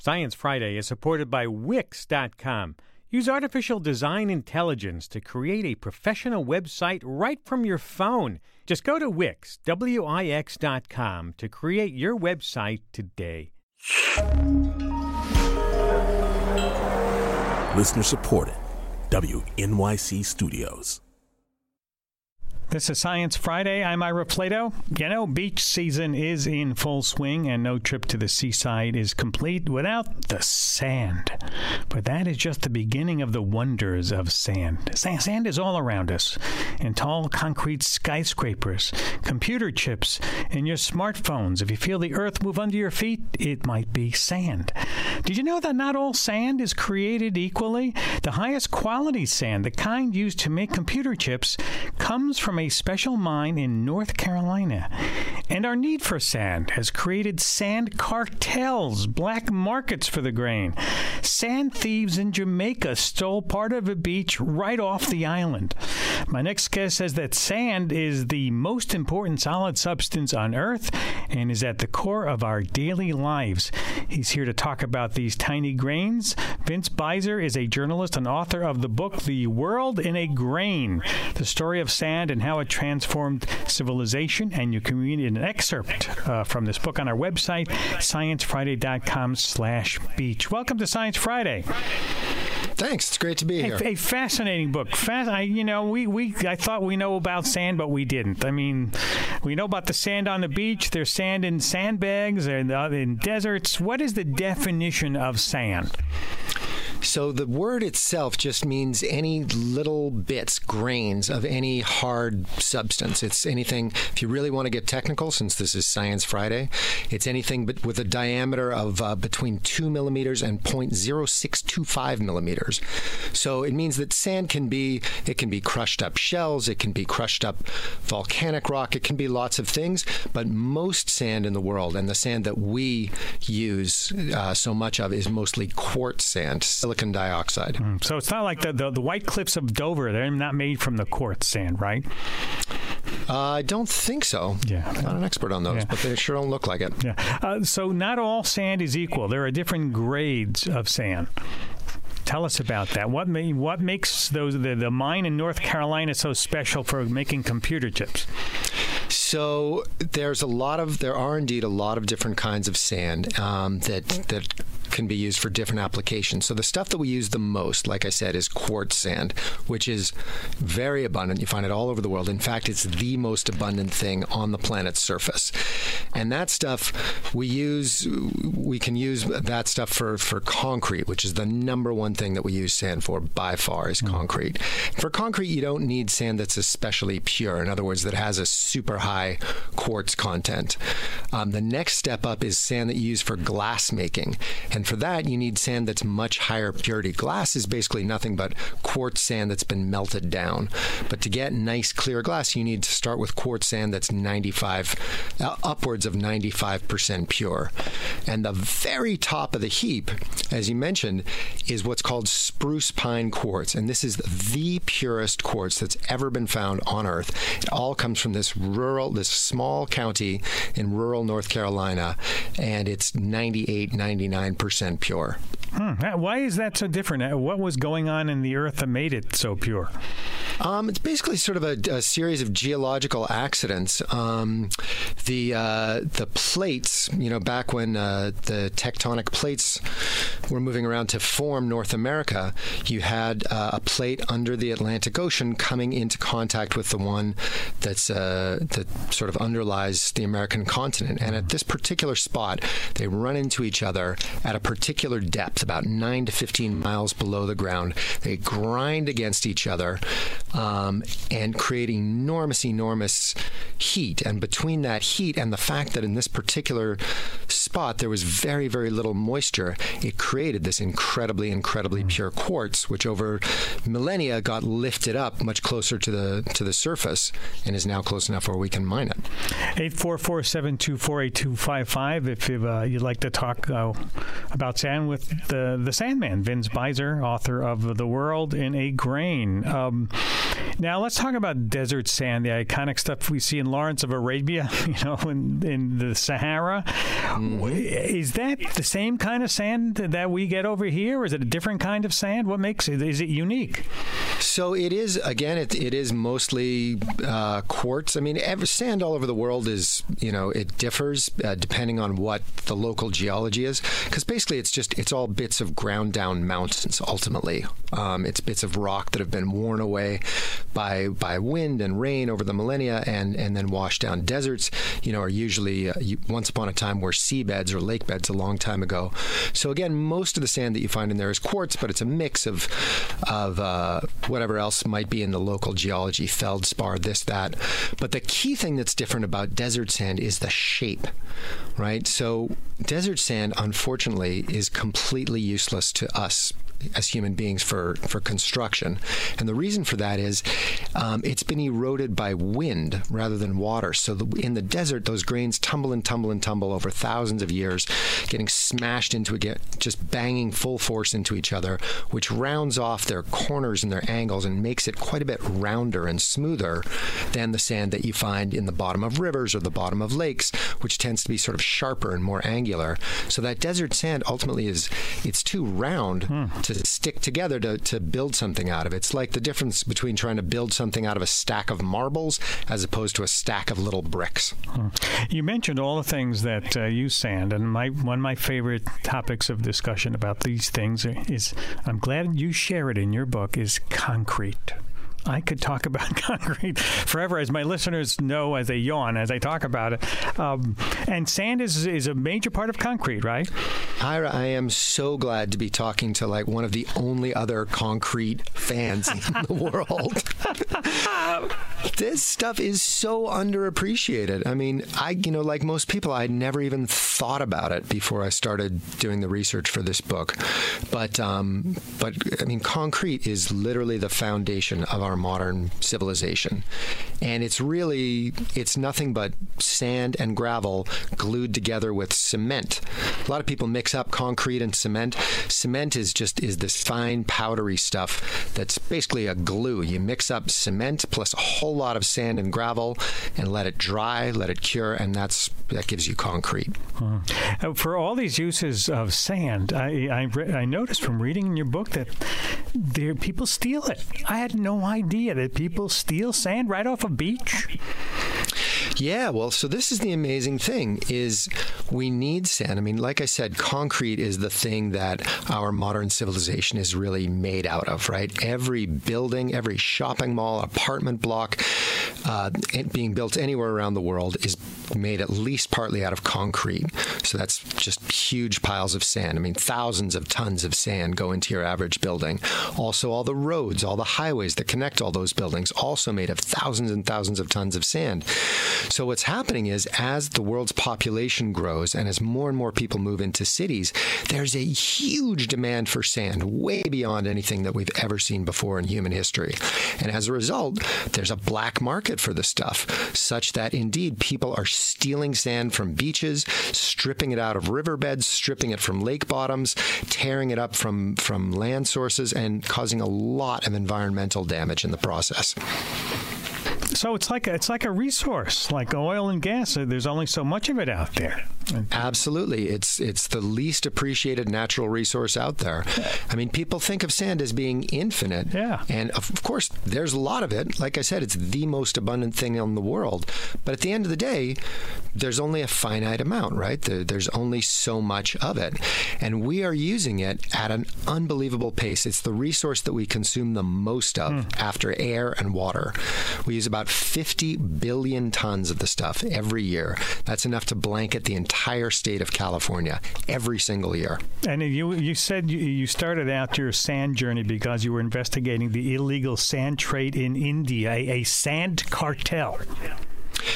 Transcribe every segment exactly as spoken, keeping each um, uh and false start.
Science Friday is supported by Wix dot com. Use artificial design intelligence to create a professional website right from your phone. Just go to Wix, W I X dot com to create your website today. Listener supported. W N Y C Studios. This is Science Friday. I'm Ira Plato. You know, beach season is in full swing, and no trip to the seaside is complete without the sand. But that is just the beginning of the wonders of sand. Sand is all around us, in tall concrete skyscrapers, computer chips, in your smartphones. If you feel the earth move under your feet, it might be sand. Did you know that not all sand is created equally? The highest quality sand, the kind used to make computer chips, comes from a special mine in North Carolina. And our need for sand has created sand cartels, black markets for the grain. Sand thieves in Jamaica stole part of a beach right off the island. My next guest says that sand is the most important solid substance on Earth and is at the core of our daily lives. He's here to talk about these tiny grains. Vince Beiser is a journalist and author of the book The World in a Grain, the story of sand and how it transformed civilization. And you can read an excerpt uh, from this book on our website, science friday dot com slash beach. Welcome to Science Friday. Thanks. It's great to be here. A, a fascinating book. Fas- I, you know, we, we I thought we know about sand, but we didn't. I mean, we know about the sand on the beach. There's sand in sandbags and uh, in deserts. What is the definition of sand? So the word itself just means any little bits, grains of any hard substance. It's anything, if you really want to get technical, since this is Science Friday, it's anything but with a diameter of uh, between two millimeters and zero point zero six two five millimeters. So it means that sand can be, it can be crushed up shells, it can be crushed up volcanic rock, it can be lots of things, but most sand in the world, and the sand that we use uh, so much of, is mostly quartz sand, silicon dioxide. Mm, so it's not like the, the, the White Cliffs of Dover. They're not made from the quartz sand, right? Uh, I don't think so. Yeah. I'm not an expert on those, yeah. but they sure don't look like it. Yeah. Uh, so not all sand is equal. There are different grades of sand. Tell us about that. What may, what makes those the, the mine in North Carolina so special for making computer chips? So there's a lot of there are indeed a lot of different kinds of sand um, that that can be used for different applications. So the stuff that we use the most, like I said, is quartz sand, which is very abundant. You find it all over the world. In fact, it's the most abundant thing on the planet's surface. And that stuff we use, we can use that stuff for, for concrete, which is the number one thing that we use sand for by far is concrete. Mm. For concrete, you don't need sand that's especially pure. In other words, that has a super high quartz content. Um, the next step up is sand that you use for glass making. And for that, you need sand that's much higher purity. Glass is basically nothing but quartz sand that's been melted down. But to get nice, clear glass, you need to start with quartz sand that's ninety-five, uh, upwards of ninety-five percent pure. And the very top of the heap, as you mentioned, is what's called spruce pine quartz. And this is the purest quartz that's ever been found on Earth. It all comes from this rural, this small county in rural North Carolina, and it's ninety-eight, ninety-nine percent pure. Hmm. Why is that so different? What was going on in the earth that made it so pure? Um, it's basically sort of a, a series of geological accidents. Um, the uh, the plates, you know, back when uh, the tectonic plates were moving around to form North America, you had uh, a plate under the Atlantic Ocean coming into contact with the one that's uh, that sort of underlies the American continent. And at this particular spot, they run into each other at a particular depth, about nine to fifteen miles below the ground. They grind against each other um, and create enormous, enormous heat. And between that heat and the fact that in this particular spot there was very, very little moisture, it created this incredibly, incredibly pure quartz, which over millennia got lifted up much closer to the to the surface and is now close enough where we can mine it. eight four four, seven two four, eight two five five if uh, you'd like to talk uh, about sand with the, the Sandman, Vince Beiser, author of The World in a Grain. Um, Now let's talk about desert sand, the iconic stuff we see in Lawrence of Arabia, you know, in, in the Sahara. Mm-hmm. Is that the same kind of sand that we get over here, or is it a different kind of sand? What makes it? Is it unique? So it is, again, it, it is mostly uh, quartz. I mean, every sand all over the world is, you know, it differs uh, depending on what the local geology is, because basically it's just, it's all bits of ground down mountains, ultimately. Um, it's bits of rock that have been worn away by by wind and rain over the millennia and, and then washed down. Deserts, you know, are usually, uh, you, once upon a time, were seabeds or lake beds a long time ago. So again, most of the sand that you find in there is quartz, but it's a mix of, of uh, whatever else might be in the local geology, feldspar, this, that. But the key thing that's different about desert sand is the shape, right? So desert sand, unfortunately, is completely useless to us as human beings for, for construction. And the reason for that is um, it's been eroded by wind rather than water. So the, in the desert, those grains tumble and tumble and tumble over thousands of years, getting smashed into it, just banging full force into each other, which rounds off their corners and their angles and makes it quite a bit rounder and smoother than the sand that you find in the bottom of rivers or the bottom of lakes, which tends to be sort of sharper and more angular. So that desert sand ultimately is, it's too round hmm. to stick together to, to build something out of it. It's like the difference between trying to build something out of a stack of marbles as opposed to a stack of little bricks. Hmm. You mentioned all the things that uh, use sand, and my one of my favorite topics of discussion about these things is, I'm glad you share it in your book, is concrete. I could talk about concrete forever, as my listeners know as they yawn as I talk about it. Um, and sand is is a major part of concrete, right? Ira, I am so glad to be talking to like one of the only other concrete fans in the world. This stuff is so underappreciated. I mean, I, you know, like most people, I'd never even thought about it before I started doing the research for this book. But, um, but I mean, concrete is literally the foundation of our modern civilization. And it's really, it's nothing but sand and gravel glued together with cement. A lot of people mix up concrete and cement. Cement is just, is this fine powdery stuff that's basically a glue. You mix up cement plus a whole lot of sand and gravel and let it dry, let it cure, and that's that gives you concrete. Hmm. Uh, for all these uses of sand, I I, re- I noticed from reading in your book that there people steal it. I had no idea that people steal sand right off a beach. Yeah, well, so this is the amazing thing, is we need sand. I mean, like I said, concrete is the thing that our modern civilization is really made out of, right? Every building, every shopping mall, apartment block, uh, being built anywhere around the world is made at least partly out of concrete. So that's just huge piles of sand. I mean, thousands of tons of sand go into your average building. Also, all the roads, all the highways that connect all those buildings, also made of thousands and thousands of tons of sand. So what's happening is, as the world's population grows and as more and more people move into cities, there's a huge demand for sand, way beyond anything that we've ever seen before in human history. And as a result, there's a black market for the stuff, such that indeed people are stealing sand from beaches, stripping it out of riverbeds, stripping it from lake bottoms, tearing it up from, from land sources, and causing a lot of environmental damage in the process. So it's like a, it's like a resource, like oil and gas. There's only so much of it out there. Absolutely. It's it's the least appreciated natural resource out there. I mean, people think of sand as being infinite. Yeah. And of course, there's a lot of it. Like I said, it's the most abundant thing in the world. But at the end of the day, there's only a finite amount, right? There's only so much of it. And we are using it at an unbelievable pace. It's the resource that we consume the most of mm. after air and water. We use about fifty billion tons of the stuff every year. That's enough to blanket the entire state of California every single year. And you you said you, you started out your sand journey because you were investigating the illegal sand trade in India, a, a sand cartel.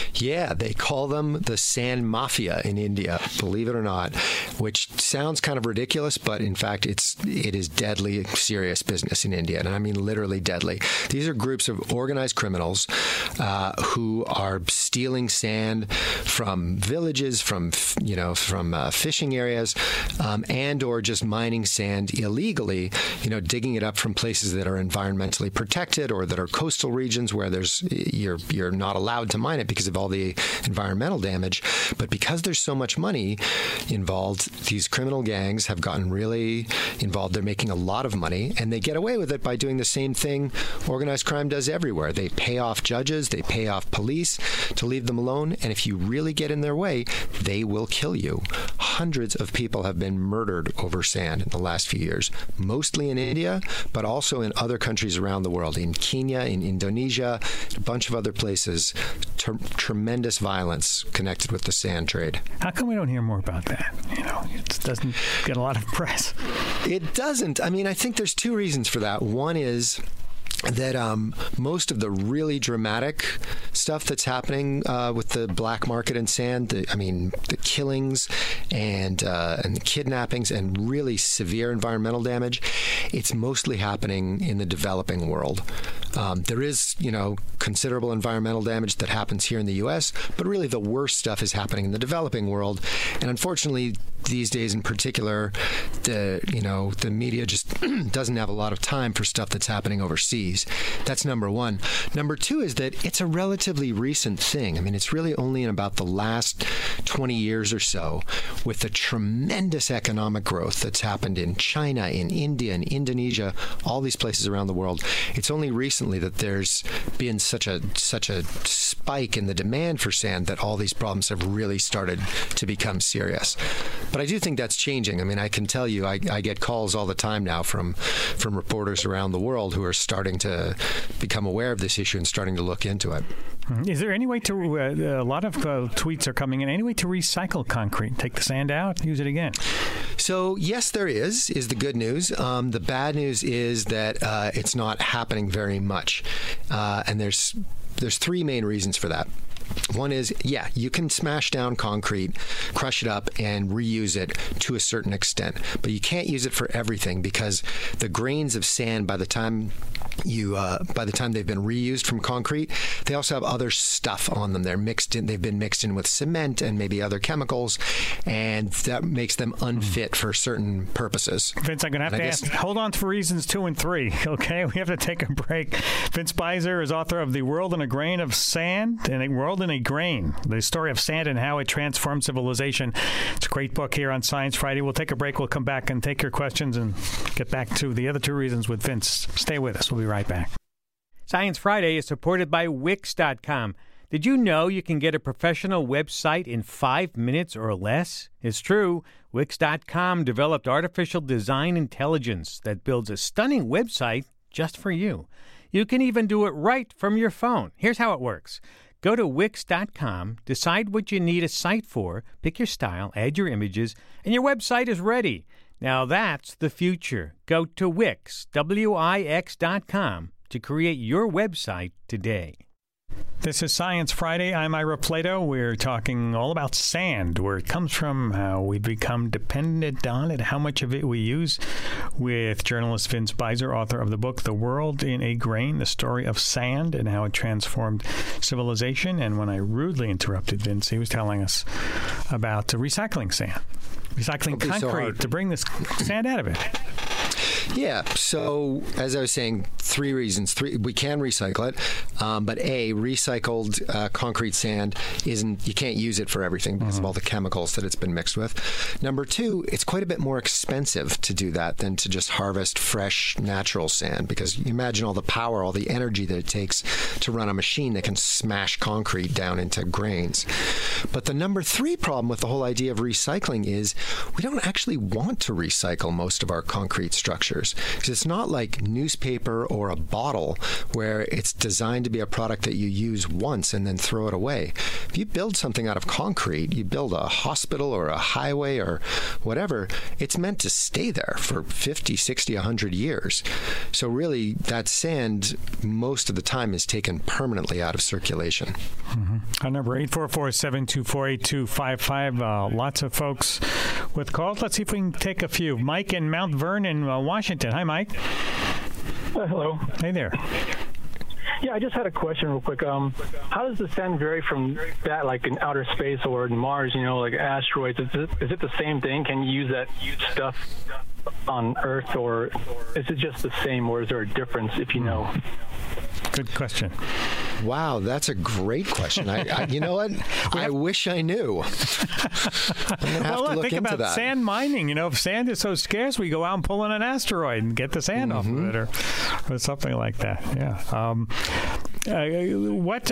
Yeah, they call them the sand mafia in India, believe it or not, which sounds kind of ridiculous, but in fact, it's it is deadly serious business in India, and I mean literally deadly. These are groups of organized criminals uh, who are stealing sand from villages, from you know, from uh, fishing areas, um, and or just mining sand illegally. You know, digging it up from places that are environmentally protected or that are coastal regions where there's you're you're not allowed to mine it because of all the environmental damage. But because there's so much money involved, these criminal gangs have gotten really involved. They're making a lot of money, and they get away with it by doing the same thing organized crime does everywhere. They pay off judges, they pay off police to leave them alone, and if you really get in their way, they will kill you. Hundreds of people have been murdered over sand in the last few years, mostly in India, but also in other countries around the world, in Kenya, in Indonesia, a bunch of other places. T- tremendous violence connected with the sand trade. How come we don't hear more about that? You know, it doesn't get a lot of press. It doesn't. I mean, I think there's two reasons for that. One is that um, most of the really dramatic stuff that's happening uh, with the black market in sand, the, I mean, the killings and uh, and the kidnappings and really severe environmental damage, it's mostly happening in the developing world. Um, there is, you know, considerable environmental damage that happens here in the U S, but really the worst stuff is happening in the developing world. And unfortunately, these days in particular, the you know the media just doesn't have a lot of time for stuff that's happening overseas. That's number one. Number two is that it's a relatively recent thing. I mean, it's really only in about the last twenty years or so, with the tremendous economic growth that's happened in China, in India, in Indonesia, all these places around the world. It's only recently that there's been such a such a spike in the demand for sand that all these problems have really started to become serious. But I do think that's changing. I mean, I can tell you, I, I get calls all the time now from from reporters around the world who are starting to become aware of this issue and starting to look into it. Is there any way to, uh, a lot of uh, tweets are coming in, any way to recycle concrete? Take the sand out, use it again? So, yes, there is, is the good news. Um, the bad news is that uh, it's not happening very much. Uh, and there's there's three main reasons for that. One is, yeah, you can smash down concrete, crush it up, and reuse it to a certain extent. But you can't use it for everything because the grains of sand, by the time you, uh, by the time they've been reused from concrete, they also have other stuff on them. They're mixed in. They've been mixed in with cement and maybe other chemicals, and that makes them unfit for certain purposes. Vince, I'm going to have and to I ask. Guess, hold on for reasons two and three. Okay, we have to take a break. Vince Beiser is author of The World in a Grain of Sand and A World in a Grain, the story of sand and how it transformed civilization. It's a great book here on Science Friday. We'll take a break. We'll come back and take your questions and get back to the other two reasons with Vince. Stay with us. We'll be right back. Science Friday is supported by Wix dot com. Did you know you can get a professional website in five minutes or less? It's true. Wix dot com developed artificial design intelligence that builds a stunning website just for you. You can even do it right from your phone. Here's how it works. Go to Wix dot com, decide what you need a site for, pick your style, add your images, and your website is ready. Now that's the future. Go to Wix, W I X dot com, to create your website today. This is Science Friday. I'm Ira Plato. We're talking all about sand, where it comes from, how we become dependent on it, how much of it we use, with journalist Vince Beiser, author of the book The World in a Grain, the story of sand and how it transformed civilization. And when I rudely interrupted Vince, he was telling us about recycling sand, recycling concrete so to bring this sand out of it. Yeah. So, as I was saying, three reasons. Three, we can recycle it, um, but A, recycled uh, concrete sand isn't. You can't use it for everything because mm-hmm. of all the chemicals that it's been mixed with. Number two, it's quite a bit more expensive to do that than to just harvest fresh, natural sand. Because you imagine all the power, all the energy that it takes to run a machine that can smash concrete down into grains. But the number three problem with the whole idea of recycling is we don't actually want to recycle most of our concrete structures. years. Because it's not like newspaper or a bottle where it's designed to be a product that you use once and then throw it away. If you build something out of concrete, you build a hospital or a highway or whatever, it's meant to stay there for fifty, sixty, one hundred years. So really, that sand, most of the time, is taken permanently out of circulation. Mm-hmm. Our number eight four four, seven two four, eight two five five. Uh, lots of folks with calls. Let's see if we can take a few. Mike in Mount Vernon, uh, Washington. Hi, Mike. Uh, hello. Hey there. Yeah, I just had a question real quick. Um, how does the sand vary from that, like in outer space or in Mars, you know, like asteroids? Is it, is it the same thing? Can you use that stuff on Earth, or is it just the same, or is there a difference, if you know? Good question. Wow, that's a great question. I, I you know what? I wish I knew. I'm gonna have well, to look think into about that. Sand mining. You know, if sand is so scarce, we go out and pull in an asteroid and get the sand mm-hmm. off of it, or, or something like that. Yeah. Um, uh, what uh,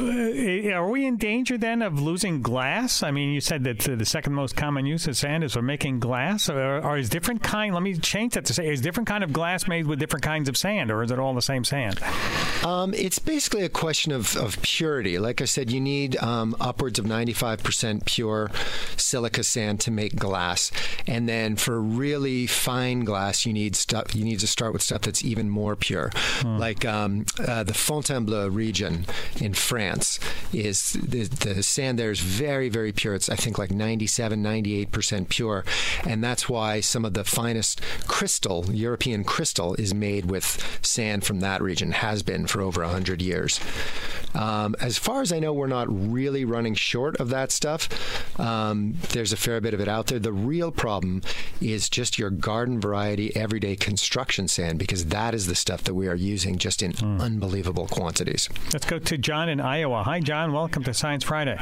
are we in danger then of losing glass? I mean, you said that the second most common use of sand is for making glass, or, or is different kind? Let me change that to say, is different kind of glass made with different kinds of sand, or is it all the same sand? Um, it's basically a question of, of purity. Like I said, you need um, upwards of ninety-five percent pure silica sand to make glass, and then for really fine glass, you need stuff. You need to start with stuff that's even more pure, hmm. like um, uh, the Fontainebleau region in France. Is the, the sand there is very, very pure. It's I think like ninety-seven, ninety-eight percent pure, and that's why some of the finest crystal, European crystal, is made with sand from that region. Has been for over one hundred years. Um, as far as I know, we're not really running short of that stuff. Um, there's a fair bit of it out there. The real problem is just your garden variety, everyday construction sand, because that is the stuff that we are using just in mm. unbelievable quantities. Let's go to John in Iowa. Hi, John. Welcome to Science Friday.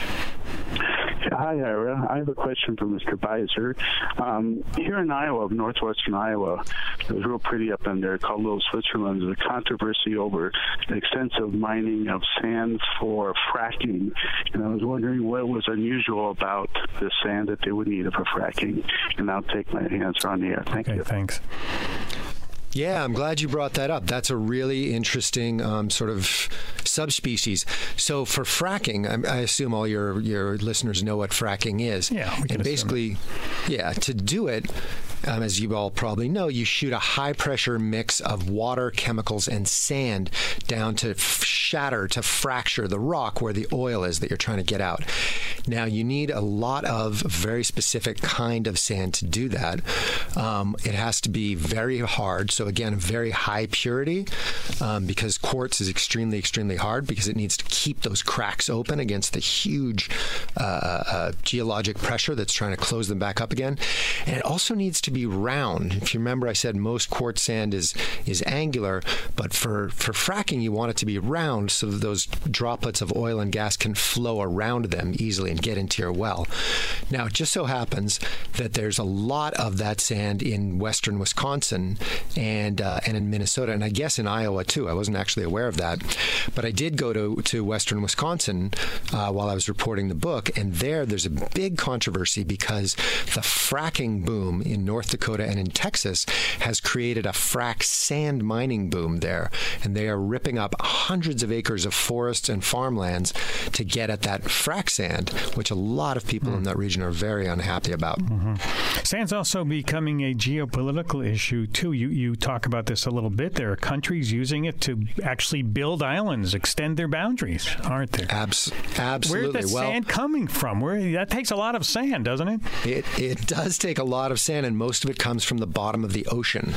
Hi, Ira. I have a question for Mister Beiser. Um, here in Iowa, northwestern Iowa, it was real pretty up in there, called Little Switzerland. There's a controversy over the extensive mining of sand for fracking. And I was wondering what was unusual about the sand that they would need for fracking. And I'll take my answer on the air. Thank okay, you. Thanks. Yeah, I'm glad you brought that up. That's a really interesting um, sort of subspecies. So for fracking, I, I assume all your, your listeners know what fracking is. Yeah, we can and basically, assume. yeah, to do it, um, as you all probably know, you shoot a high-pressure mix of water, chemicals, and sand down to f- shatter, to fracture the rock where the oil is that you're trying to get out. Now, you need a lot of very specific kind of sand to do that. Um, it has to be very hard. So again, very high purity, um, because quartz is extremely, extremely hard because it needs to keep those cracks open against the huge uh, uh, geologic pressure that's trying to close them back up again. And it also needs to be round. If you remember, I said most quartz sand is is angular, but for, for fracking, you want it to be round so that those droplets of oil and gas can flow around them easily and get into your well. Now, it just so happens that there's a lot of that sand in western Wisconsin and uh, and in Minnesota, and I guess in Iowa too. I wasn't actually aware of that, but I did go to, to western Wisconsin uh, while I was reporting the book, and there there's a big controversy because the fracking boom in North Dakota and in Texas has created a frac sand mining boom there, and they are ripping up hundreds of acres of forests and farmlands to get at that frac sand, which a lot of people mm. in that region are very unhappy about. Mm-hmm. Sand's also becoming a geopolitical issue too. You you talk about this a little bit. There are countries using it to actually build islands, extend their boundaries, aren't there? Abs- absolutely. Where's the well, sand coming from? Where that takes a lot of sand, doesn't it? It it does take a lot of sand, and most of it comes from the bottom of the ocean.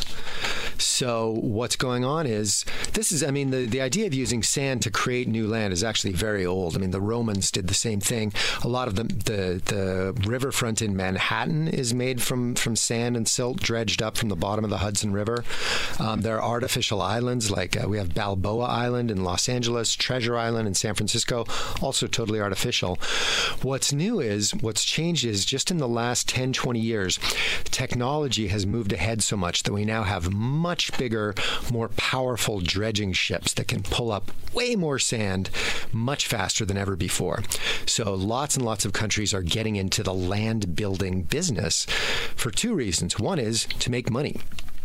So what's going on is, this is, I mean, the, the idea of using sand to create new land is actually very old. I mean, the Romans did the same thing. A lot of the the, the riverfront in Manhattan is made from, from sand and silt dredged up from the bottom of the Hudson River. Um, there are artificial islands, like uh, we have Balboa Island in Los Angeles, Treasure Island in San Francisco, also totally artificial. What's new is, what's changed is just in the last ten, twenty years, technology has moved ahead so much that we now have much bigger, more powerful dredging ships that can pull up way more sand much faster than ever before. So lots and lots of countries are getting into the land building business for two reasons. One is to make money.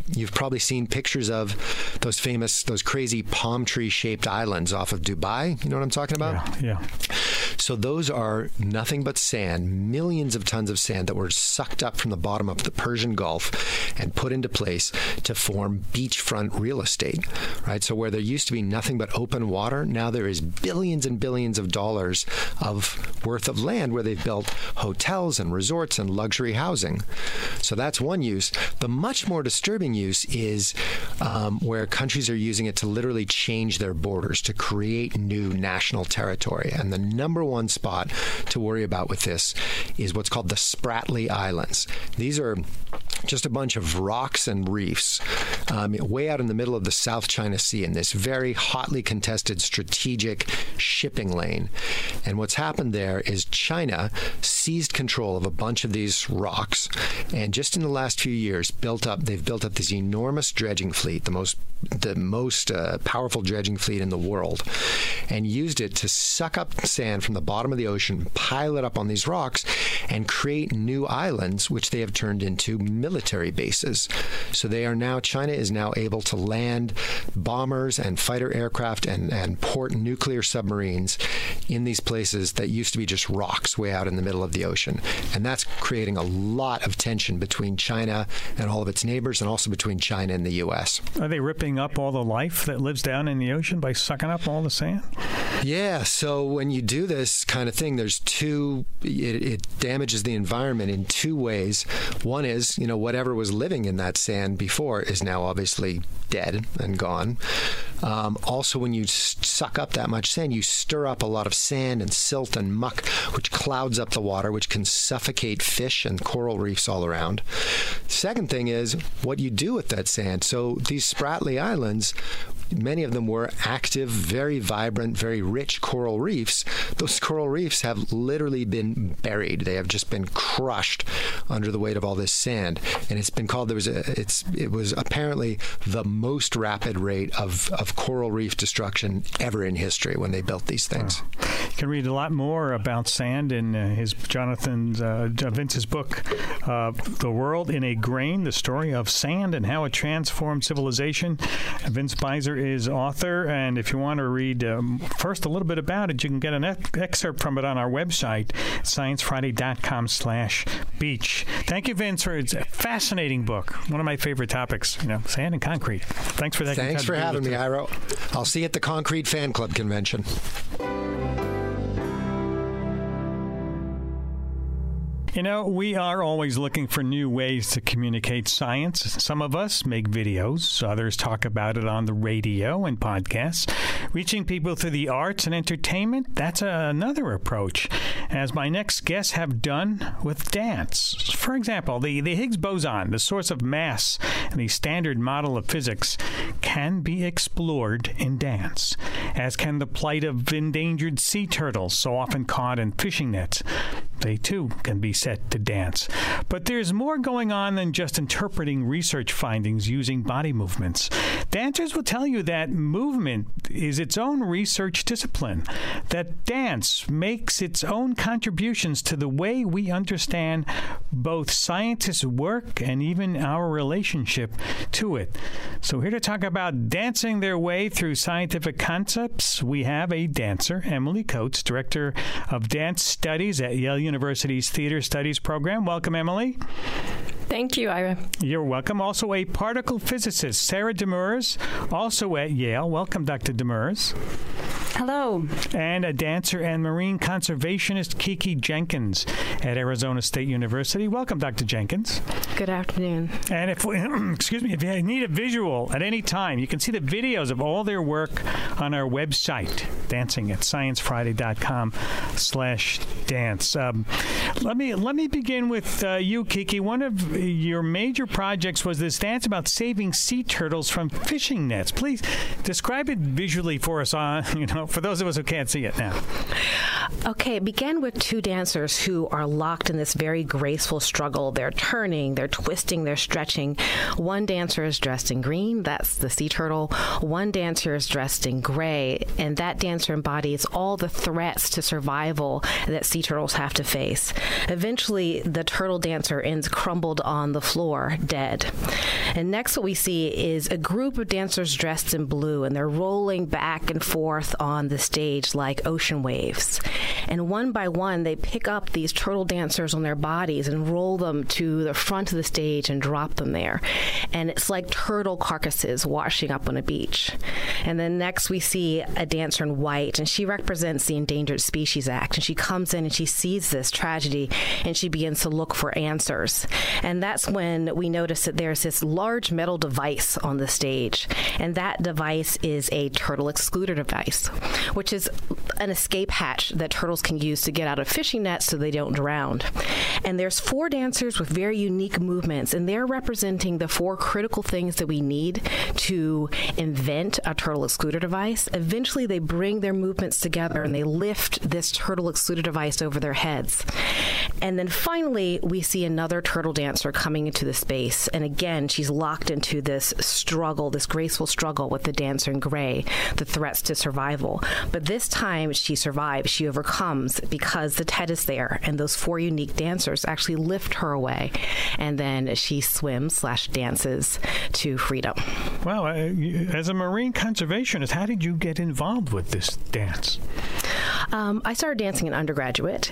you've probably seen pictures of those famous, those crazy palm tree-shaped islands off of Dubai. You know what I'm talking about? Yeah, yeah. So those are nothing but sand, millions of tons of sand that were sucked up from the bottom of the Persian Gulf and put into place to form beachfront real estate, right? So where there used to be nothing but open water, now there is billions and billions of dollars of worth of land where they've built hotels and resorts and luxury housing. So that's one use. The much more disturbing use is um, where countries are using it to literally change their borders, to create new national territory. And the number one spot to worry about with this is what's called the Spratly Islands. These are just a bunch of rocks and reefs um, way out in the middle of the South China Sea in this very hotly contested strategic shipping lane. And what's happened there is China seized control of a bunch of these rocks, and just in the last few years built up they've built up this enormous dredging fleet, the most the most uh, powerful dredging fleet in the world, and used it to suck up sand from the bottom of the ocean, pile it up on these rocks, and create new islands, which they have turned into military bases. So they are now, China is now able to land bombers and fighter aircraft and, and port nuclear submarines in these places that used to be just rocks way out in the middle of the ocean. And that's creating a lot of tension between China and all of its neighbors, and also between China and the U S. Are they ripping up all the life that lives down in the ocean by sucking up all the sand? Yeah, so when you do this kind of thing, there's two, it, it damages the environment in two ways. One is, you know, whatever was living in that sand before is now obviously dead and gone. Um, also, when you suck up that much sand, you stir up a lot of sand and silt and muck, which clouds up the water, which can suffocate fish and coral reefs all around. Second thing is what you do with that sand. So these Spratly Islands, many of them were active, very vibrant, very rich coral reefs. Those coral reefs have literally been buried. They have just been crushed under the weight of all this sand. And it's been called, there was a, it's, it was apparently the most rapid rate of, of coral reef destruction ever in history when they built these things. Wow. You can read a lot more about sand in uh, his Jonathan uh, Vince's book, uh, The World in a Grain, the story of sand and how it transformed civilization. Vince Beiser is author, and if you want to read um, first a little bit about it, you can get an ex- excerpt from it on our website, science friday dot com slash beach. Thank you, Vince, for it's a fascinating book. One of my favorite topics, you know, sand and concrete. Thanks for that. Thanks for having me, Ira. I'll see you at the Concrete Fan Club convention. You know, we are always looking for new ways to communicate science. Some of us make videos. Others talk about it on the radio and podcasts. Reaching people through the arts and entertainment, that's another approach, as my next guests have done with dance. For example, the, the Higgs boson, the source of mass and the standard model of physics, can be explored in dance, as can the plight of endangered sea turtles, so often caught in fishing nets. They, too, can be set to dance. But there's more going on than just interpreting research findings using body movements. Dancers will tell you that movement is its own research discipline, that dance makes its own contributions to the way we understand both scientists' work and even our relationship to it. So here to talk about dancing their way through scientific concepts, we have a dancer, Emily Coates, Director of Dance Studies at Yale University's Theater Studies program. Welcome, Emily. Thank you, Ira. You're welcome. Also a particle physicist, Sarah Demers, also at Yale. Welcome, Doctor Demers. Hello. And a dancer and marine conservationist, Kiki Jenkins, at Arizona State University. Welcome, Doctor Jenkins. Good afternoon. And if we, excuse me, if you need a visual at any time, you can see the videos of all their work on our website, dancing at science friday dot com slash dance. Um, let me let me begin with uh, you, Kiki. One of your major projects was this dance about saving sea turtles from fishing nets. Please describe it visually for us, on you know, for those of us who can't see it now. Okay, it began with two dancers who are locked in this very graceful struggle. They're turning, they're twisting, they're stretching. One dancer is dressed in green, that's the sea turtle. One dancer is dressed in gray, and that dancer embodies all the threats to survival that sea turtles have to face. Eventually, the turtle dancer ends crumbled on the floor, dead. And next what we see is a group of dancers dressed in blue, and they're rolling back and forth on the stage like ocean waves. And one by one, they pick up these turtle dancers on their bodies and roll them to the front of the stage and drop them there. And it's like turtle carcasses washing up on a beach. And then next we see a dancer in white, and she represents the Endangered Species Act. And she comes in and she sees this tragedy, and she begins to look for answers. And that's when we notice that there's this large metal device on the stage. And that device is a turtle excluder device, which is an escape hatch that turtles can use to get out of fishing nets so they don't drown. And there's four dancers with very unique movements, and they're representing the four critical things that we need to invent a turtle excluder device. Eventually, they bring their movements together and they lift this turtle excluder device over their heads. And then finally, we see another turtle dancer coming into the space. And again, she's locked into this struggle, this graceful struggle with the dancer in gray, the threats to survival. But this time, she survives. She overcomes because the Ted is there, and those four unique dancers actually lift her away. And then she swims slash dances to freedom. Well, uh, as a marine conservationist, how did you get involved with this dance? Um, I started dancing in undergraduate,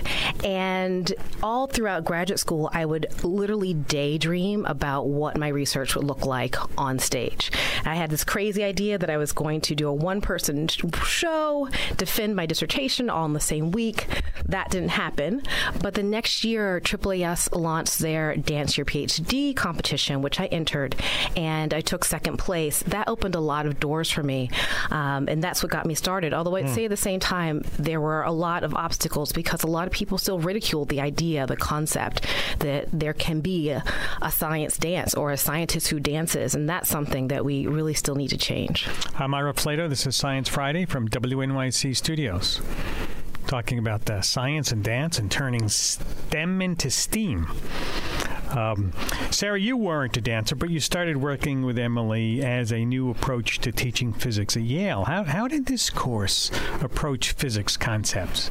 and all throughout graduate school, I would literally daydream about what my research would look like on stage. I had this crazy idea that I was going to do a one-person show, defend my dissertation all in the same week. That didn't happen, but the next year, Triple A S launched their Dance Your PhD competition, which I entered, and I took second place. That opened a lot of doors for me, um, and that's what got me started. Although I'd mm. say at the same time, there were a lot of obstacles because a lot of people still ridiculed the idea, the concept that there can be a, a science dance or a scientist who dances, and that's something that we really still need to change. I'm Ira Plato. This is Science Friday from W N Y C Studios, talking about the science and dance and turning STEM into STEAM. Um, Sarah, you weren't a dancer, but you started working with Emily as a new approach to teaching physics at Yale. How, how did this course approach physics concepts?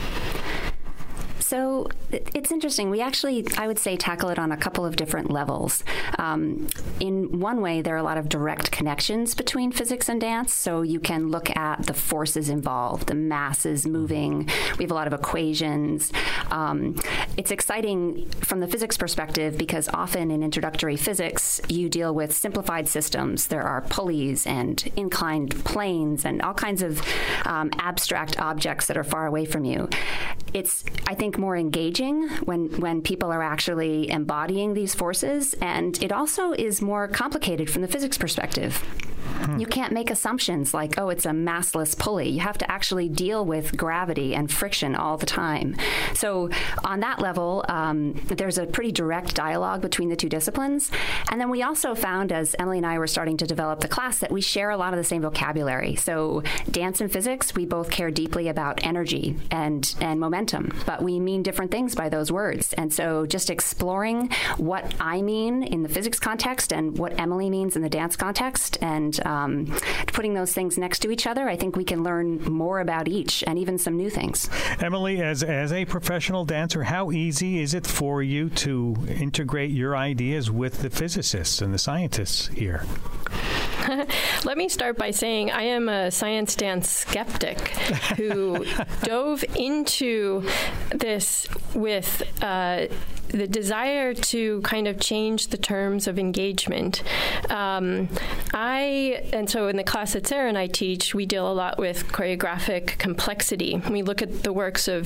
So it's interesting. We actually, I would say, tackle it on a couple of different levels. Um, in one way, there are a lot of direct connections between physics and dance. So you can look at the forces involved, the masses moving. We have a lot of equations. Um, it's exciting from the physics perspective because often in introductory physics, you deal with simplified systems. There are pulleys and inclined planes and all kinds of um, abstract objects that are far away from you. It's, I think, more engaging when, when people are actually embodying these forces, and it also is more complicated from the physics perspective. You can't make assumptions like, oh, it's a massless pulley. You have to actually deal with gravity and friction all the time. So on that level, um, there's a pretty direct dialogue between the two disciplines. And then we also found, as Emily and I were starting to develop the class, that we share a lot of the same vocabulary. So dance and physics, we both care deeply about energy and, and momentum, but we mean different things by those words. And so just exploring what I mean in the physics context and what Emily means in the dance context, and Um, putting those things next to each other, I think we can learn more about each and even some new things. Emily, as as a professional dancer, how easy is it for you to integrate your ideas with the physicists and the scientists here? Let me start by saying I am a science dance skeptic who dove into this with uh, the desire to kind of change the terms of engagement. Um, I, and so in the class that Sarah and I teach, we deal a lot with choreographic complexity. We look at the works of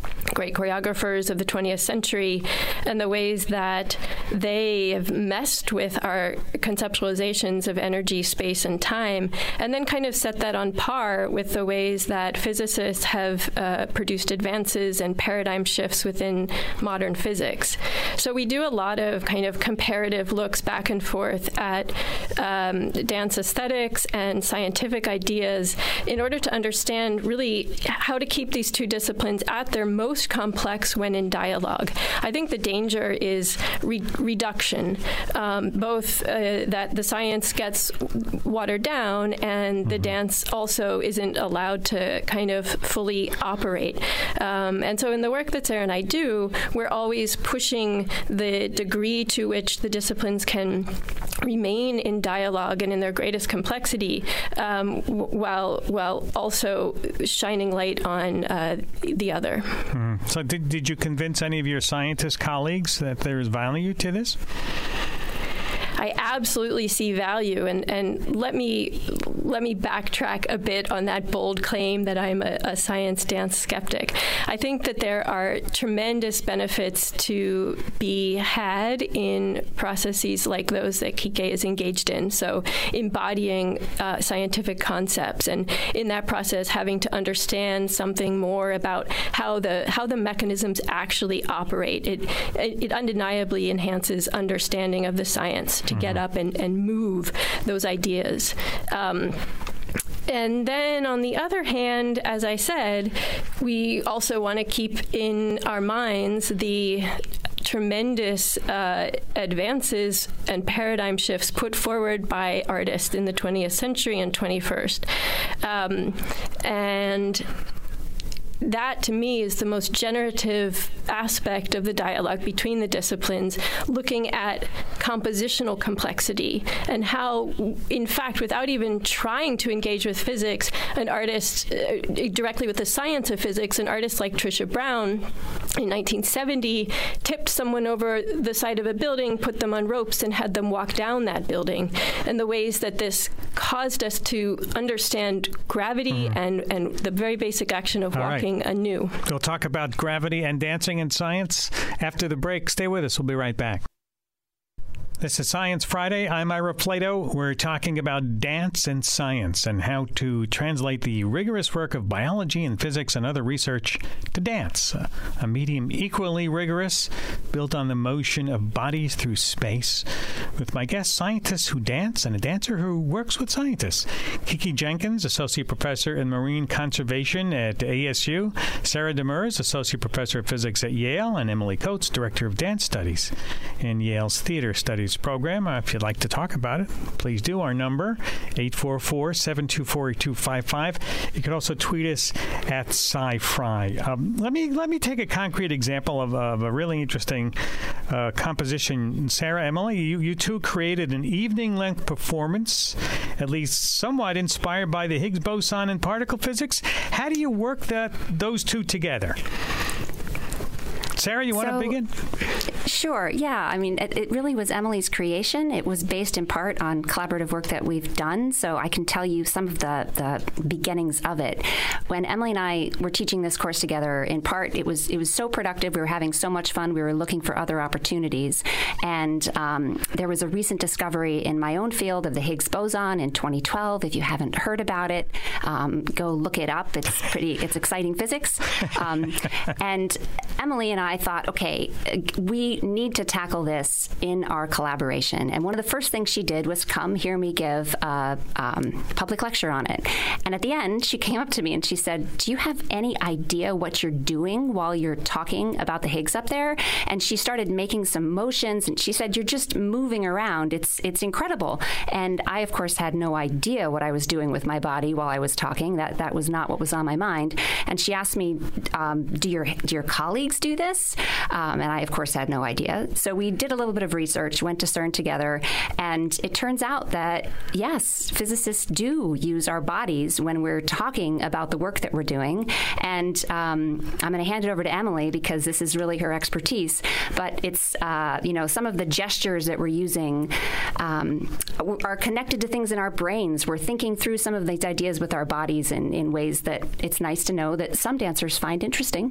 great choreographers of the twentieth century, and the ways that they have messed with our conceptualizations of energy, space, and time, and then kind of set that on par with the ways that physicists have uh, produced advances and paradigm shifts within modern physics. So we do a lot of kind of comparative looks back and forth at um, dance aesthetics and scientific ideas in order to understand really how to keep these two disciplines at their most complex when in dialogue. I think the danger is re- reduction, um, both uh, that the science gets watered down and the dance also isn't allowed to kind of fully operate. Um, and so in the work that Sarah and I do, we're always pushing the degree to which the disciplines can remain in dialogue and in their greatest complexity, um, w- while while also shining light on uh, the other. Mm. So did, did you convince any of your scientist colleagues that there is value to this? I absolutely see value, and, and let me let me backtrack a bit on that bold claim that I'm a, a science dance skeptic. I think that there are tremendous benefits to be had in processes like those that Kike is engaged in. So embodying uh, scientific concepts, and in that process having to understand something more about how the how the mechanisms actually operate. It it, it undeniably enhances understanding of the science to get up and, and move those ideas. Um, And then on the other hand, as I said, we also want to keep in our minds the tremendous uh, advances and paradigm shifts put forward by artists in the twentieth century and twenty-first. Um, and that, to me, is the most generative aspect of the dialogue between the disciplines, looking at compositional complexity and how, in fact, without even trying to engage with physics, an artist, uh, directly with the science of physics, an artist like Trisha Brown in nineteen seventy tipped someone over the side of a building, put them on ropes, and had them walk down that building. And the ways that this caused us to understand gravity mm. and, and the very basic action of All walking right. anew. We'll talk about gravity and dancing and science after the break. Stay with us. We'll be right back. This is Science Friday. I'm Ira Plato. We're talking about dance and science and how to translate the rigorous work of biology and physics and other research to dance, a medium equally rigorous, built on the motion of bodies through space, with my guests, scientists who dance and a dancer who works with scientists. Kiki Jenkins, Associate Professor in Marine Conservation at A S U, Sarah Demers, Associate Professor of Physics at Yale, and Emily Coates, Director of Dance Studies in Yale's Theater Studies program. Uh, if you'd like to talk about it, please do. Our number, eight four four, seven two four, eight two five five. You can also tweet us at SciFri. Um, let me let me take a concrete example of, of a really interesting uh, composition. Sarah, Emily, you, you two created an evening-length performance, at least somewhat inspired by the Higgs boson and particle physics. How do you work that those two together? Sarah, you want so, to begin? Sure. Yeah. I mean, it, it really was Emily's creation. It was based in part on collaborative work that we've done. So I can tell you some of the, the beginnings of it. When Emily and I were teaching this course together, in part, it was it was so productive. We were having so much fun. We were looking for other opportunities. And um, there was a recent discovery in my own field of the Higgs boson in twenty twelve. If you haven't heard about it, um, go look it up. It's pretty. It's exciting physics. Um, and Emily and I I thought, okay, we need to tackle this in our collaboration. And one of the first things she did was come hear me give a um, public lecture on it. And at the end, she came up to me and she said, do you have any idea what you're doing while you're talking about the Higgs up there? And she started making some motions, and she said, you're just moving around. It's it's incredible. And I, of course, had no idea what I was doing with my body while I was talking. That that was not what was on my mind. And she asked me, um, do your do your colleagues physics do this? Um, and I, of course, had no idea. So we did a little bit of research, went to CERN together, and it turns out that, yes, physicists do use our bodies when we're talking about the work that we're doing. And um, I'm going to hand it over to Emily because this is really her expertise. But it's, uh, you know, some of the gestures that we're using um, are connected to things in our brains. We're thinking through some of these ideas with our bodies in, in ways that it's nice to know that some dancers find interesting.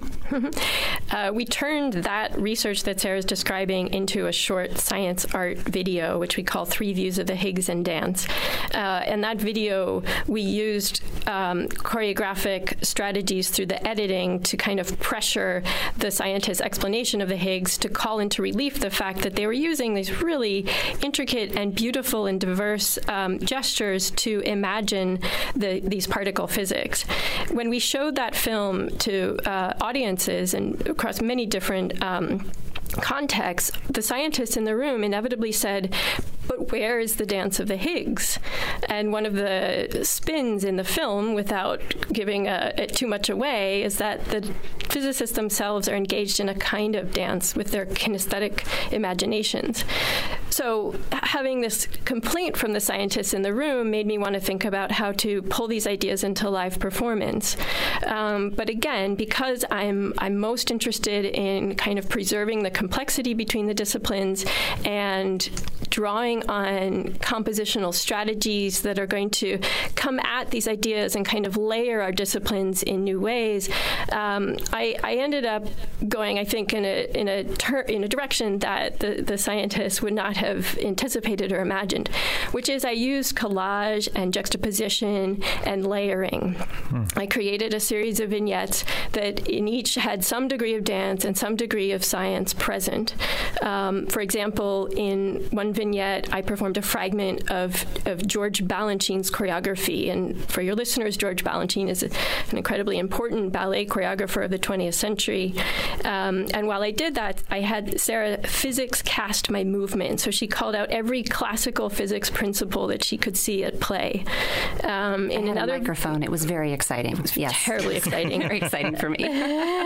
uh, we turned that research that Sarah's describing into a short science art video, which we call Three Views of the Higgs in Dance. Uh, and that video, we used um, choreographic strategies through the editing to kind of pressure the scientists' explanation of the Higgs to call into relief the fact that they were using these really intricate and beautiful and diverse um, gestures to imagine the, these particle physics. When we showed that film to uh, audiences and across many different um, contexts, the scientists in the room inevitably said, but where is the dance of the Higgs? And one of the spins in the film, without giving uh, it too much away, is that the physicists themselves are engaged in a kind of dance with their kinesthetic imaginations. So having this complaint from the scientists in the room made me want to think about how to pull these ideas into live performance. Um, but again, because I'm I'm most interested in kind of preserving the complexity between the disciplines and drawing on compositional strategies that are going to come at these ideas and kind of layer our disciplines in new ways, um, I, I ended up going, I think, in a in a ter- in a direction that the, the scientists would not have anticipated or imagined, which is I used collage and juxtaposition and layering. Hmm. I created a series of vignettes that in each had some degree of dance and some degree of science present. Um, for example, in one vignette, I performed a fragment of, of George Balanchine's choreography. And for your listeners, George Balanchine is a, an incredibly important ballet choreographer of the twentieth century. Um, and while I did that, I had Sarah physics cast my movement. So she called out every classical physics principle that she could see at play. Um, in I had another a microphone. It was very exciting. It was yes. terribly exciting. Very exciting for me.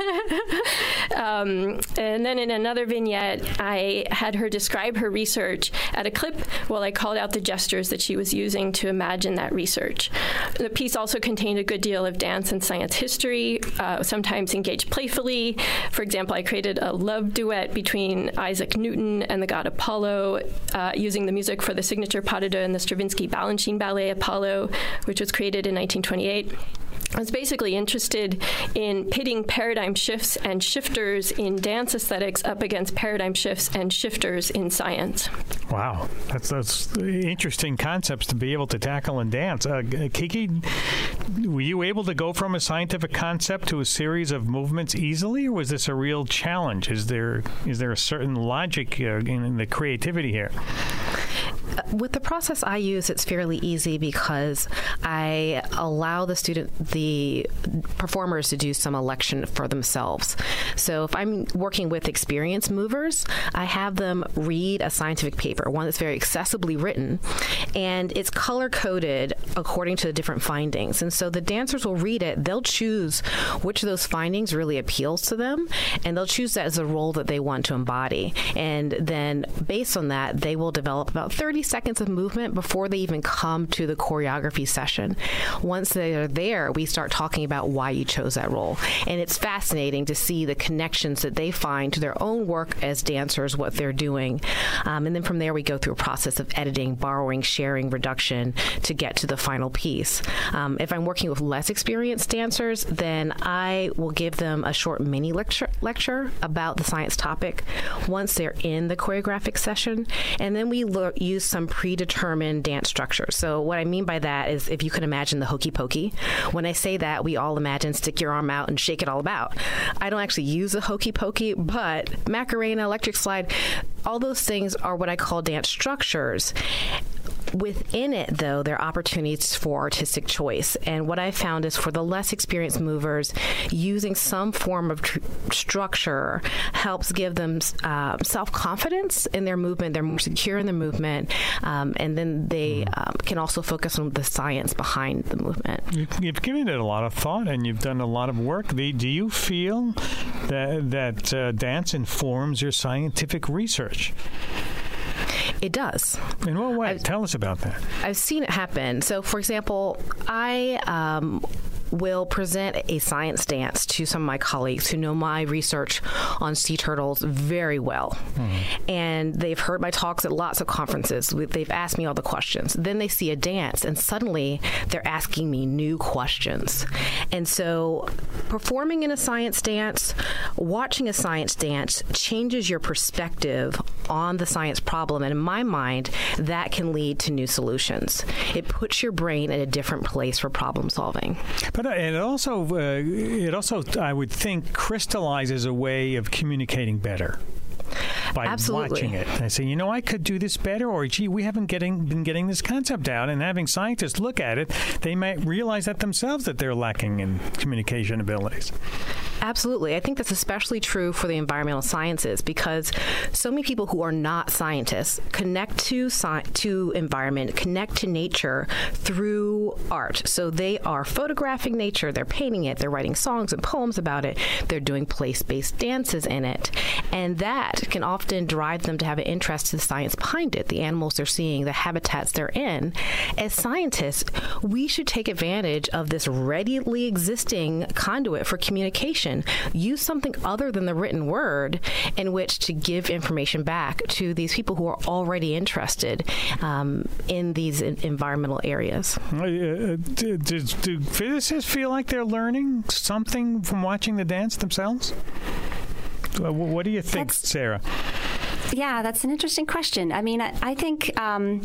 um, and then in another vignette, I had her describe her research at a clip while I called out the gestures that she was using to imagine that research. The piece also contained a good deal of dance and science history, uh, sometimes engaged playfully. For example, I created a love duet between Isaac Newton and the god Apollo, uh, using the music for the signature pas de deux in the Stravinsky-Balanchine ballet Apollo, which was created in nineteen twenty-eight. I was basically interested in pitting paradigm shifts and shifters in dance aesthetics up against paradigm shifts and shifters in science. Wow, that's that's interesting concepts to be able to tackle in dance. Uh, Kiki, were you able to go from a scientific concept to a series of movements easily, or was this a real challenge? Is there is there a certain logic uh, in the creativity here? With the process I use, it's fairly easy because I allow the student, the performers, to do some election for themselves. So if I'm working with experienced movers, I have them read a scientific paper, one that's very accessibly written, and it's color-coded according to the different findings. And so the dancers will read it, they'll choose which of those findings really appeals to them, and they'll choose that as a role that they want to embody. And then based on that, they will develop about thirty seconds of movement before they even come to the choreography session. Once they are there, we start talking about why you chose that role. And it's fascinating to see the connections that they find to their own work as dancers, what they're doing. Um, and then from there, we go through a process of editing, borrowing, sharing, reduction to get to the final piece. Um, if I'm working with less experienced dancers, then I will give them a short mini lecture, lecture about the science topic once they're in the choreographic session. And then we lo- use some predetermined dance structure. So what I mean by that is, if you can imagine the hokey pokey, when I say that, we all imagine stick your arm out and shake it all about. I don't actually use a hokey pokey, but Macarena, electric slide, all those things are what I call dance structures. Within it, though, there are opportunities for artistic choice. And what I found is for the less experienced movers, using some form of tr- structure helps give them uh, self-confidence in their movement. They're more secure in the movement. Um, and then they um, can also focus on the science behind the movement. You've given it a lot of thought, and you've done a lot of work. Do you feel that, that uh, dance informs your scientific research? It does. In what way? I've, Tell us about that. I've seen it happen. So, for example, I um, will present a science dance to some of my colleagues who know my research on sea turtles very well. Mm-hmm. And they've heard my talks at lots of conferences. They've asked me all the questions. Then they see a dance, and suddenly they're asking me new questions. And so performing in a science dance, watching a science dance changes your perspective on the science problem. And in my mind, that can lead to new solutions. It puts your brain in a different place for problem solving. But it also, uh, it also, I would think, crystallizes a way of communicating better by Absolutely. watching it. I say, you know, I could do this better, or gee, we haven't getting been getting this concept out, and having scientists look at it, they might realize that themselves that they're lacking in communication abilities. Absolutely. I think that's especially true for the environmental sciences because so many people who are not scientists connect to sci- to environment, connect to nature through art. So they are photographing nature, they're painting it, they're writing songs and poems about it, they're doing place-based dances in it. And that can often drive them to have an interest in the science behind it, the animals they're seeing, the habitats they're in. As scientists, we should take advantage of this readily existing conduit for communication. Use something other than the written word in which to give information back to these people who are already interested um, in these in- environmental areas. Uh, do, do, do physicists feel like they're learning something from watching the dance themselves? Uh, what do you think, that's, Sarah? Yeah, that's an interesting question. I mean, I, I think... Um,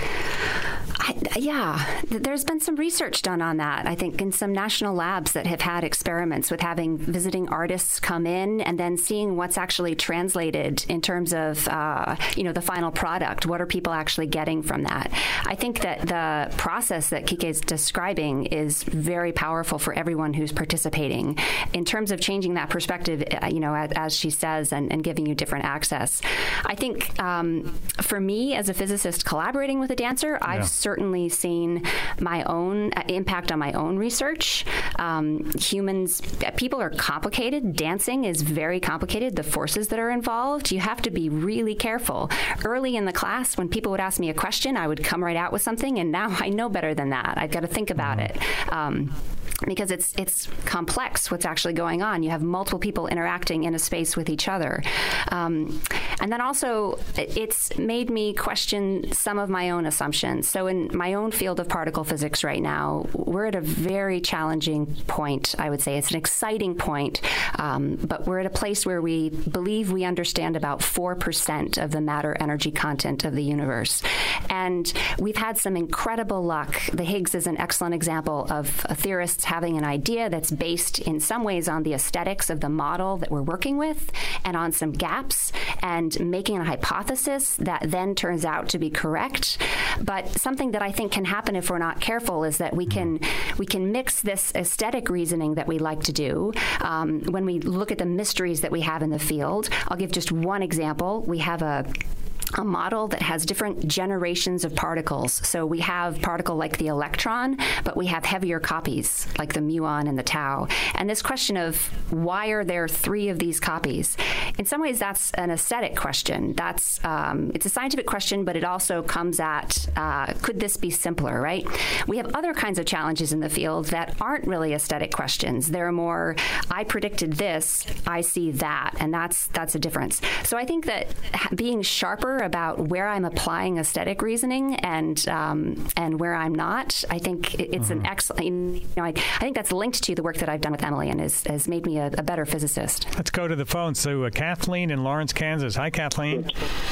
I, yeah, there's been some research done on that, I think, in some national labs that have had experiments with having visiting artists come in and then seeing what's actually translated in terms of, uh, you know, the final product. What are people actually getting from that? I think that the process that Kike is describing is very powerful for everyone who's participating in terms of changing that perspective, you know, as, as she says, and, and giving you different access. I think um, for me, as a physicist collaborating with a dancer, yeah. I've certainly seen my own uh, impact on my own research. Um, humans, people are complicated. Dancing is very complicated. The forces that are involved, you have to be really careful. Early in the class, when people would ask me a question, I would come right out with something, and now I know better than that. I've got to think about it. Um, because it's it's complex what's actually going on. You have multiple people interacting in a space with each other. Um, and then also, it's made me question some of my own assumptions. So in my own field of particle physics right now, we're at a very challenging point, I would say. It's an exciting point, um, but we're at a place where we believe we understand about four percent of the matter energy content of the universe. And we've had some incredible luck. The Higgs is an excellent example of a theorist having an idea that's based in some ways on the aesthetics of the model that we're working with and on some gaps and making a hypothesis that then turns out to be correct. But something that I think can happen if we're not careful is that we can we can mix this aesthetic reasoning that we like to do um, when we look at the mysteries that we have in the field. I'll give just one example. We have a a model that has different generations of particles. So we have particle like the electron, but we have heavier copies like the muon and the tau. And this question of why are there three of these copies? In some ways, that's an aesthetic question. That's um, it's a scientific question, but it also comes at uh, could this be simpler, right? We have other kinds of challenges in the field that aren't really aesthetic questions. They're more, I predicted this, I see that, and that's that's a difference. So I think that being sharper about where I'm applying aesthetic reasoning and um, and where I'm not, I think it's mm-hmm. an excellent. You know, I, I think that's linked to the work that I've done with Emily and has, has made me a, a better physicist. Let's go to the phone. So uh, Kathleen in Lawrence, Kansas. Hi, Kathleen.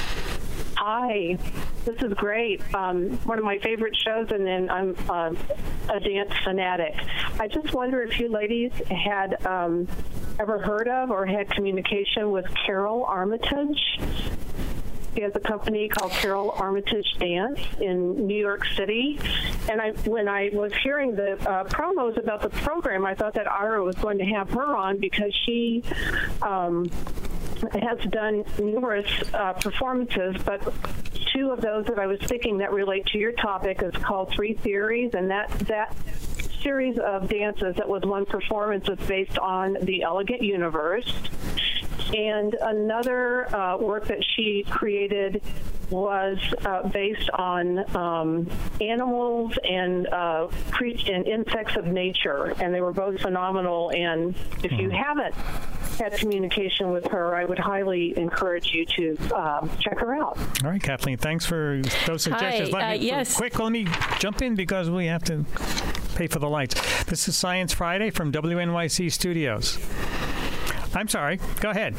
Hi, this is great. Um, one of my favorite shows, and then I'm uh, a dance fanatic. I just wonder if you ladies had um, ever heard of or had communication with Carol Armitage. She has a company called Carol Armitage Dance in New York City. And I, when I was hearing the uh, promos about the program, I thought that Ira was going to have her on because she um, has done numerous uh, performances, but two of those that I was thinking that relate to your topic is called Three Theories, and that that series of dances that was one performance was based on the Elegant Universe. And another uh, work that she created was uh, based on um, animals and, uh, cre- and insects of nature, and they were both phenomenal. And if you haven't had communication with her, I would highly encourage you to um, check her out. All right, Kathleen, thanks for those suggestions. Hi, let uh, me, yes. Quick, let me jump in because we have to pay for the lights. This is Science Friday from W N Y C Studios. I'm sorry. Go ahead.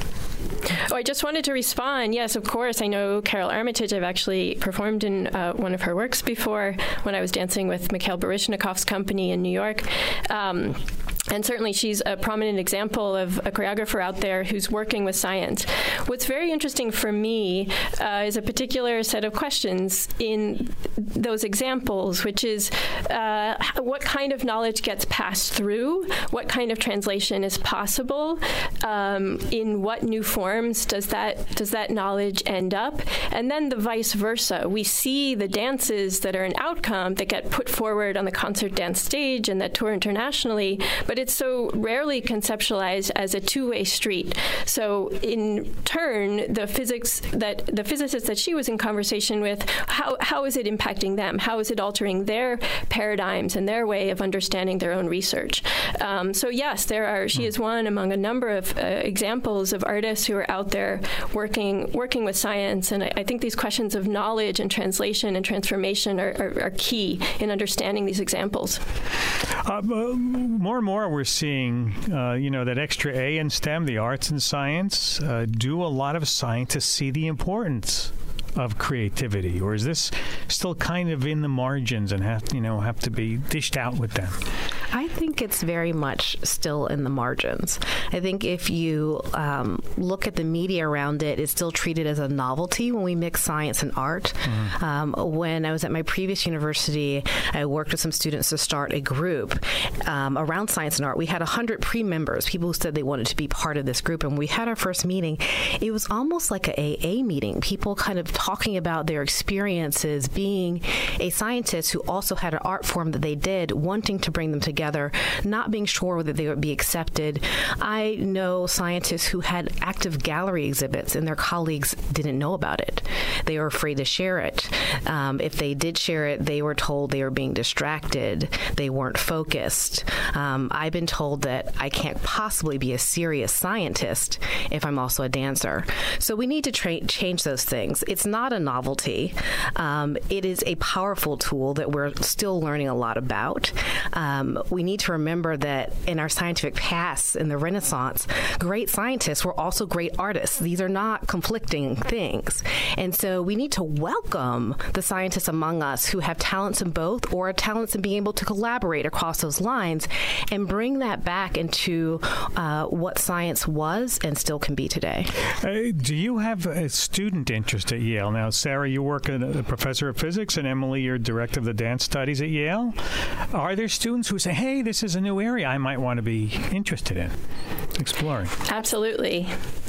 Oh, I just wanted to respond. Yes, of course. I know Carol Armitage. I've actually performed in uh, one of her works before when I was dancing with Mikhail Baryshnikov's company in New York. Um, And certainly she's a prominent example of a choreographer out there who's working with science. What's very interesting for me uh, is a particular set of questions in those examples, which is uh, what kind of knowledge gets passed through, what kind of translation is possible, um, in what new forms does that does that knowledge end up, and then the vice versa. We see the dances that are an outcome that get put forward on the concert dance stage and that tour internationally, but it's so rarely conceptualized as a two-way street. So in turn, the physics that the physicists that she was in conversation with, how how is it impacting them? How is it altering their paradigms and their way of understanding their own research? Um, so yes, there are. She is one among a number of uh, examples of artists who are out there working working with science, and I, I think these questions of knowledge and translation and transformation are, are, are key in understanding these examples. Uh, more and more we're seeing, uh, you know, that extra A in STEM, the arts and science, uh, do a lot of scientists see the importance of creativity, or is this still kind of in the margins and have you know have to be dished out with them? I think it's very much still in the margins. I think if you um, look at the media around it, it's still treated as a novelty when we mix science and art. Mm-hmm. Um, when I was at my previous university, I worked with some students to start a group um, around science and art. We had one hundred pre-members, people who said they wanted to be part of this group. And when we had our first meeting, it was almost like an A A meeting. People kind of talking about their experiences being a scientist who also had an art form that they did, wanting to bring them together, not being sure whether they would be accepted. I know scientists who had active gallery exhibits and their colleagues didn't know about it. They were afraid to share it. Um, if they did share it, they were told they were being distracted. They weren't focused. Um, I've been told that I can't possibly be a serious scientist if I'm also a dancer. So we need to tra- change those things. It's not a novelty. Um, it is a powerful tool that we're still learning a lot about. Um, we need to remember that in our scientific past, in the Renaissance, great scientists were also great artists. These are not conflicting things. And so we need to welcome the scientists among us who have talents in both or talents in being able to collaborate across those lines and bring that back into uh, what science was and still can be today. Uh, do you have a student interest at Yale? Now, Sarah, you work as a professor of physics, and Emily, you're director of the dance studies at Yale. Are there students who say, hey, this is a new area I might want to be interested in exploring? Absolutely.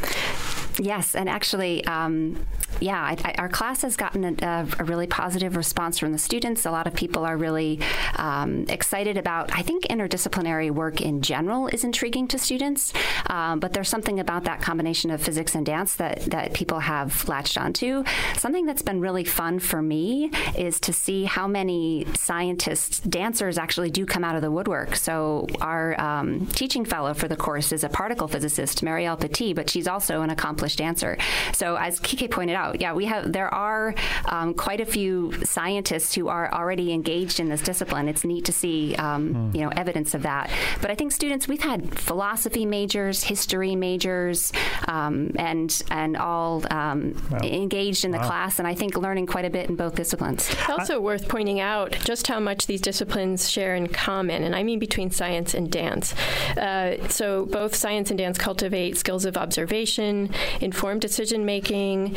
Yes, and actually, um, yeah, I, I, our class has gotten a, a really positive response from the students. A lot of people are really um, excited about, I think interdisciplinary work in general is intriguing to students, um, but there's something about that combination of physics and dance that, that people have latched onto. Something that's been really fun for me is to see how many scientists, dancers actually do come out of the woodwork. So our um, teaching fellow for the course is a particle physicist, Marielle Petit, but she's also an accomplished dancer. So as Kike pointed out, yeah, we have there are um, quite a few scientists who are already engaged in this discipline. It's neat to see um, mm. you know evidence of that. But I think students, we've had philosophy majors, history majors, um, and and all um, wow. engaged in the wow. class, and I think learning quite a bit in both disciplines. It's also I, worth pointing out just how much these disciplines share in common, and I mean between science and dance. Uh, so both science and dance cultivate skills of observation, informed decision making, an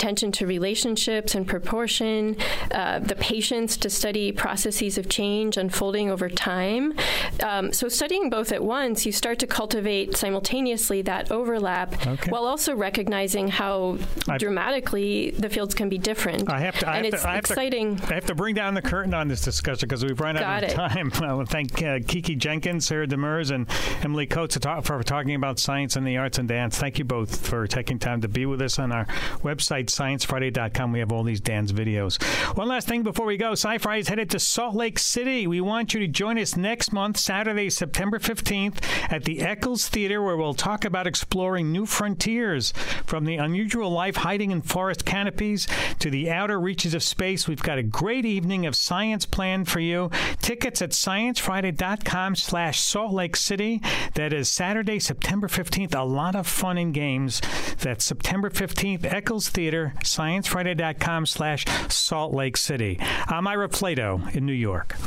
attention to relationships and proportion, uh, the patience to study processes of change unfolding over time. Um, so studying both at once, you start to cultivate simultaneously that overlap, okay. while also recognizing how I've, dramatically the fields can be different. I have to. I and have it's to, I have exciting. To, I have to bring down the curtain on this discussion because we've run out Got of it. time. I want to thank uh, Kiki Jenkins, Sarah Demers, and Emily Coates for talking about science and the arts and dance. Thank you both for taking time to be with us on our website, science friday dot com. We have all these dance videos. One last thing before we go. Sci-Friday is headed to Salt Lake City. We want you to join us next month, Saturday, September fifteenth, at the Eccles Theater, where we'll talk about exploring new frontiers, from the unusual life hiding in forest canopies to the outer reaches of space. We've got a great evening of science planned for you. Tickets at science friday dot com slash Salt Lake City. That is Saturday, September fifteenth. A lot of fun and games. That's September fifteenth, Eccles Theater, science friday dot com slash Salt Lake City. I'm Ira Plato in New York.